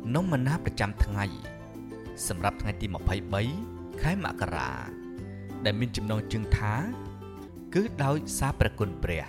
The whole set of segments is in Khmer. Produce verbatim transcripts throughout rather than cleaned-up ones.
នំមណាប្រចាំថ្ងៃសម្រាប់ថ្ងៃទីម្ភៃបីខែមករាដែលមានចំណងជើងថាគឺដោយសារព្រះគុណព្រះ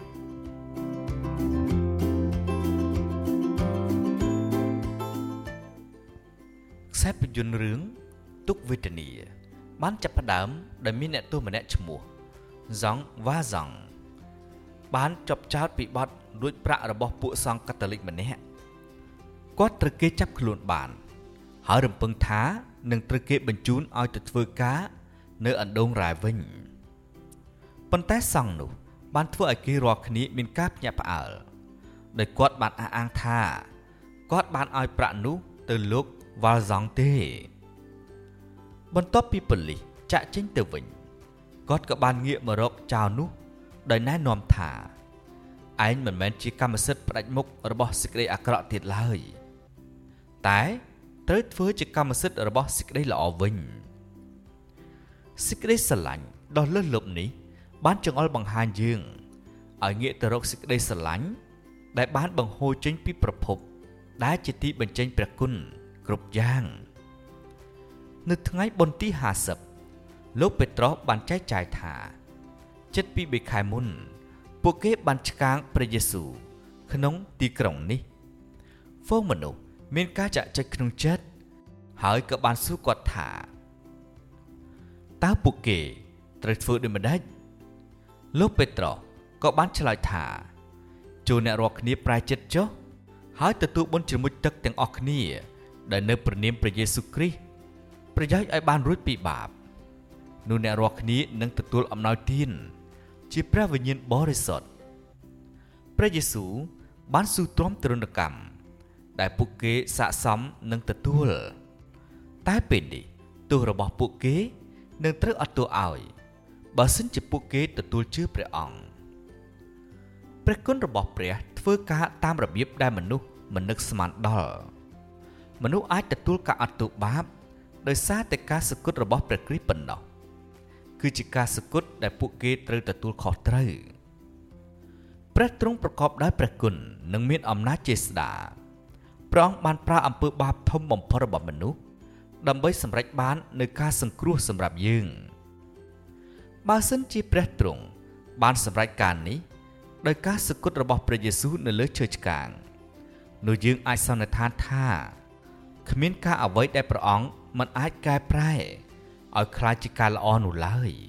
ខ្សែភាពយន្តរឿងទុក្ខវេទនាបានចាប់ផ្ដើមដោយមានអ្នកទោសម្នាក់ឈ្មោះហ្សង់វ៉ាហ្សង់បានជាប់ចោទពីបទលួចប្រាក់របស់ពួកសង្ឃកាតូលិកម្នាក់គាត់ត្រូវគេចាប់ខ្លួនបានហើយរំពឹងថានឹងត្រូវគេបញ្ជូនឲ្យទៅធ្វើការនៅអណ្ដូងរ៉ែវិញប៉ុន្តែសង្ឃនោះបានធ្វើឲ្យគេរាល់គ្នាមានការភ្ញាក់ផ្អើលដោយគាត់បានអះអាងថាគាត់បានឲ្យប្រាក់នោះទៅលោកវ៉ាល់ហ្សង់ទេបន្ទាប់ពីប៉ូលីសចាក់ចេញទៅវិញគាត់ក៏បានងាកមករកចៅនោះដោយណែនាំថាឯងមិនមែនជាកម្មសិទ្ធិផ្ដាច់មុខរបស់សេចក្តីអាក្រក់ទៀតឡើយតែត្រូវធ្វើជាកម្មសិទ្ធិរបស់សេចក្តីល្អវិញសេចក្តីស្រឡាញ់ដ៏លើសលប់នេះបានចង្អុលបង្ហាញយើងឲ្យងាកទៅរកសេចក្តីស្រឡាញ់ដែលបានបង្ហូរចេញពីប្រភពដែលជាទីបញ្ចេញព្រះគុណគ្រប់យ៉ាងនៅថ្ងៃបុណ្យទីហាសិបលោកពេត្រុសបានចែកចាយថាជិតពីបីខែមុនពួកគេបានឆ្កាងព្រះយេស៊ូវក្នុងទីក្រុងនេះហ្វូងមនុស្សមានការចាក់ចែកក្នុងចិត្តហើយក៏បានសួរគាត់ថាតើពួកគេត្រូវធ្វើដូចម្តេចលោកពេត្រុសក៏បានឆ្លើយថាចូលអ្នករាល់គ្នាប្រែចិត្តចុះហើយទទួលបុណ្យជ្រមុជទឹកទាំងអស់គ្នាដែលនៅព្រះនាមព្រះយេស៊ូវគ្រីស្ទប្រយោជន៍ឲ្យបានរួចពីបាបនោះអ្នករាល់គ្នានឹងទទួលអំណោយទានជាព្រះវិញ្ញាណបរិសុទ្ធព្រះយេស៊ូវបានស៊ូទ្រាំទរណកម្មដែលពួកគេស័ក្តិសមនឹងទទួលតែពេលនេះទោសរបស់ពួកគេនឹងត្រូវអត់ទោសឲ្យបើសិនជាពួកគេទទួលជឿព្រះអង្គព្រះគុណរបស់ព្រះធ្វើការតាមរបៀបដែលមនុស្សមិននឹកស្មានដល់មនុស្សអាចទទួលការអត់ទោសបាបដោយសារតែការសគត់របស់ព្រះគ្រីស្ទប៉ុណ្ណោះគឺជាការសគត់ដែលពួកគេត្រូវទទួលខុសត្រូវព្រះទ្រង់ប្រកបដោយព្រះគុណនិងមានអំណាចជាស្ដាព្រះអង្គបានប្រើអំពើបាបធំបំផុតរបស់មនុស្សដើម្បីសម្រេចបាននូវការសង្គ្រោះសម្រាប់យើងបើសិនជាព្រះទ្រង់បានសម្រេចការនេះដោយការសគត់របស់ព្រះយេស៊ូវនៅលើឈើឆ្កាងនោះយើងអាចសន្និដ្ឋានថាគ្មានការអ្វីដែលព្រះអង្គមិនអាចកែប្រែឲ្យក្លាយជាការល្អនោះឡើយ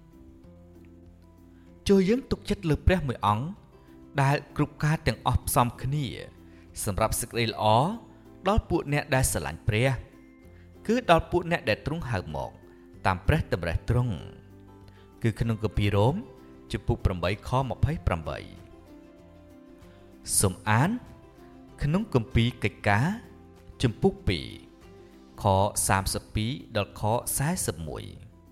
ចូលយើងទុកចិត្តលើព្រះមួយអង្គដែលគ្រប់ការទាំងអស់ផ្សំគ្នាសម្រាប់សេចក្តីល្អដល់ពួកអ្នកដែលស្រឡាញ់ព្រះគឺដល់ពួកអ្នកដែលទ្រង់ហៅមកតាមព្រះតម្រិះទ្រង់គឺក្នុងគម្ពីររ៉ូមជំពូកប្រាំបីខម្ភៃប្រាំបីសូមអានក្នុងគម្ពីរកិច្ចការជំពូកពីរខសាមសិបពីរដល់ខសែសិបមួយ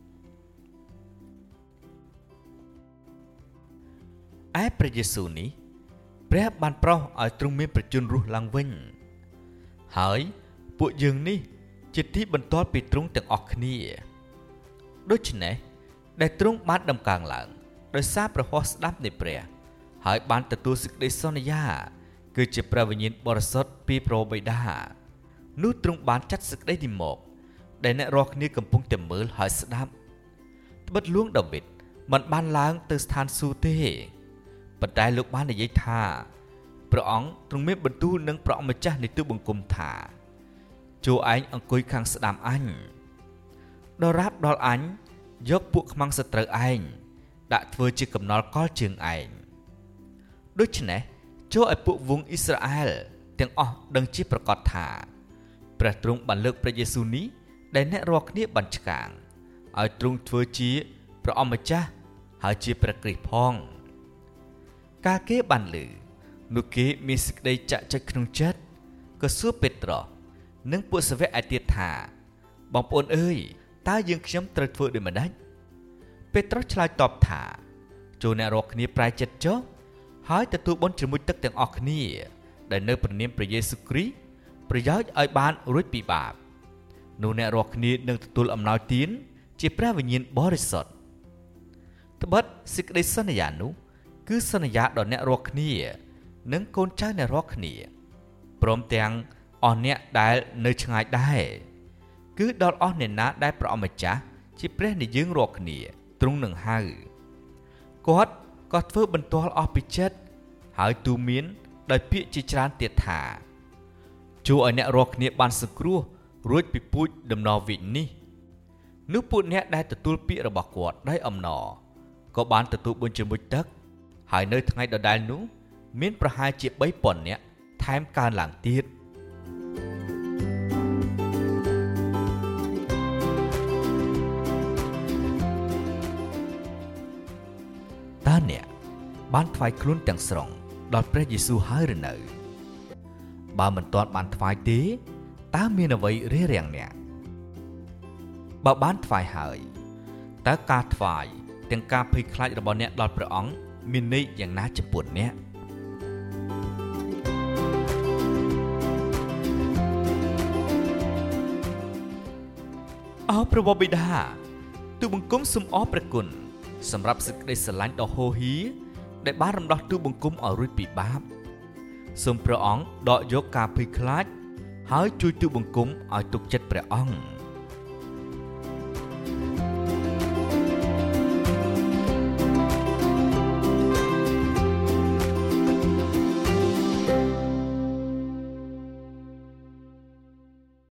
ឯព្រះយេស៊ូវនេះព្រះបានប្រោសឲ្យទ្រង់មានប្រជញ្ញរស់ឡើងវិញហើយពួកយើងនេះជាទីបន្ទាល់ពីទ្រង់ទាំងអស់គ្នាដូច្នេះដែលទ្រង់បានដំកើងឡើងដោយសារព្រះហស្ថស្ដាប់នៃព្រះហើយបានទទួលសេចក្តីសន្យាគឺជាព្រះវិញ្ញាណបរិសុទ្ធពីព្រះបិតានោះទ្រង់បានចាត់សេចក្តីនេះមកដែលអ្នករាល់គ្នាកំពុងតែមើលហើយស្ដាប់ត្បិតលួងដាវីតមិនបានឡើងទៅស្ថានសួគ៌ទេប៉ុន្តែលោកបាននិយាយថាព្រះអង្គទ្រង់មានបន្ទូលនឹងព្រះម្ចាស់នៃទូបង្គំថាចូលឯងអង្គុយខាងស្ដាំអញដរាបដល់អញយកពួកខ្មាំងសត្រូវឯងដាក់ធ្វើជាកំណល់កលជើងឯងដូច្នេះចូលឲ្យពួកវង្សអ៊ីស្រាអែលទាំងអស់ដឹងជាប្រកាសថាព្រះទ្រង់បានលើកព្រះយេស៊ូវនេះដែលអ្នករាល់គ្នាបានឆ្កាងឲ្យទ្រង់ធ្វើជាព្រះអម្ចាស់ហើយជាព្រះគ្រីស្ទផងកាលគេបានឮនោះគេមានសេចក្តីចាក់ចែកក្នុងចិត្តក៏សួរពេត្រុសនិងពួកសាវកឯទៀតថាបងប្អូនអើយតើយើងខ្ញុំត្រូវធ្វើដូចម្តេចពេត្រុសឆ្លើយតបថាចូលអ្នករាល់គ្នាប្រែចិត្តចុះហើយទទួលបុណ្យជ្រមុជទឹកទាំងអស់គ្នាដែលនៅព្រះនាមព្រះយេស៊ូវគ្រីស្ទប្រយោជន៍ឲ្យបានរួចពីបាបនោះអ្នករាល់គ្នានឹងទទួលអំណោយទានជាព្រះវិញ្ញាណបរិសុទ្ធត្បិតសេចក្តីសន្យានោះគឺសន្យាដល់អ្នករាល់គ្នានិងកូនចៅអ្នករាល់គ្នាព្រមទាំងអអស់អ្នកដែលនៅឆ្ងាយដែរគឺដល់អស់អ្នកណាដែលព្រះអង្គម្ចាស់ជាព្រះនៃយើងរាល់គ្នាទ្រង់នឹងហៅគាត់ក៏ធ្វើបន្ទាល់អស់ពីចិត្តហើយទូមានដោយពាក្យជាច្រើនទៀតថាជួយឲ្យអ្នករាល់គ្នាបានសង្គ្រោះរួចពីពូជដំណរវិនេះនោះពួកអ្នកដែលទទួលពាក្យរបស់គាត់ដោយអំណរក៏បានទទួលបុណ្យជាមួយទឹកហើយនៅថ្ងៃដដែលនោះមានប្រហែលជាបីពាន់នាក់ថែមកើនឡើងទៀតតើអ្នកបានថ្វាយខ្លួនទាំងស្រុងដល់ព្រះយេស៊ូវហើយឬនៅបើមិនទាន់បានថ្វាយទេតើមានអ្វីរារាំងអ្នកបើបានថ្វាយហើយតើការថ្វាយទាំងការភ័យខ្លាចរបស់អ្នកដល់ព្រះអង្គមានន័យយ៉ាងណាចំពោះអ្នកអោព្រះបិតាទូបង្គំសូមអរព្រះគុណសម្រាប់សេចក្តីស្រឡាញ់ដ៏ហូរហៀរដែលបានរំដោះទូបង្គំឲ្យរួចពីបាបសូមព្រះអង្គដកយកការភ័យខ្លាចហើយជួយទូបង្គំឲ្យទុកចិត្តព្រះអង្គ